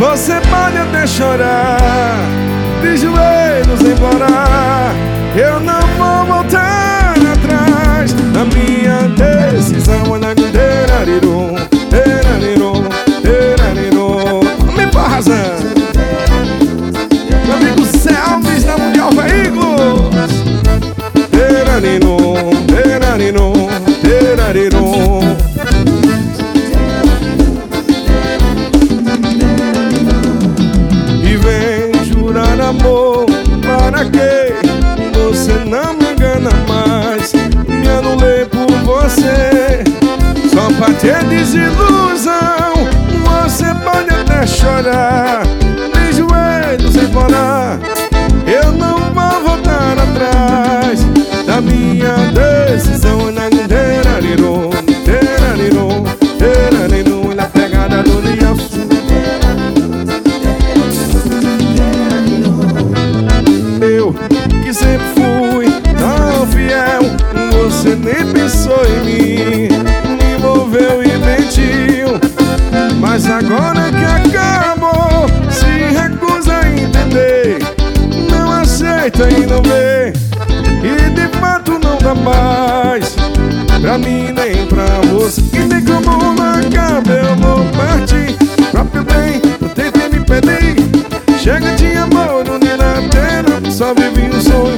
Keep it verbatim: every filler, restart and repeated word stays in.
Você pode até chorar, de joelhos implorar, eu não vou voltar atrás. A minha decisão é na terarirum, terarirum, terarirum. Me barrazão. Meu amigo Selvis da Mundial Veículos. Terarirum, terarirum, terarirum. Amor, para que você não me engana mais? Me anulei por você, só pra ter desilusão. Você pode até chorar, de joelhos implorar, eu não vou voltar atrás da minha decisão. Na terarirum, terarirum, terarirum, na pegada do dia sul. Eu que sempre fui tão fiel, você nem pensou em mim, me envolveu e mentiu. Mas agora que acabou, se recusa a entender, não aceita e não vê, e de fato não dá mais pra mim nem pra você. E tem como não acaba, eu vou partir. Próprio bem, não tentei me pedir, chega de amor, não nem na terra, só vive um sonho.